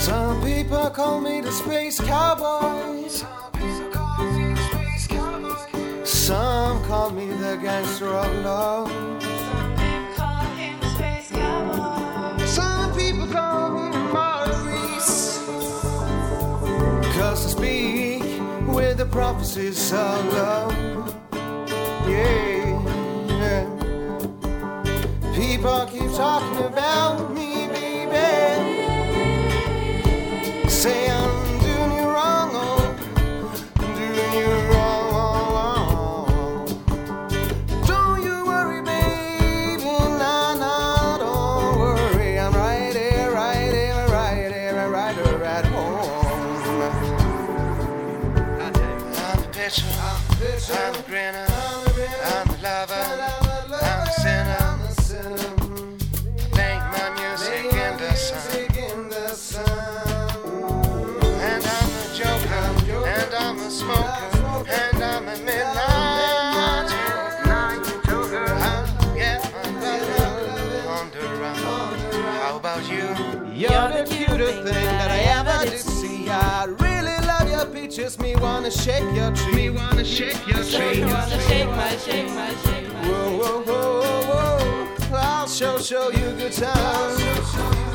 Some people call me the space cowboy. Some call me the gangster of love. Some people call me Maurice, 'cause I speak with the prophecies of love. Yeah, yeah. People keep talking about me, baby. Say I'm doing you wrong, oh, doing you wrong. Don't you worry, baby, nah, don't worry. I'm right here at home. I'm the pitcher, I'm the grinner, I'm the lover, I'm the sinner. Thank my music in the sun. And I'm a joker, and I'm a smoker, and I'm a midnight joker. I get my love on the run. How about you? You're the cutest thing that I ever did see. I really love your peaches. Me wanna shake your tree. Me wanna shake your tree. You wanna shake my. Whoa, whoa, whoa, whoa. I'll show you good time.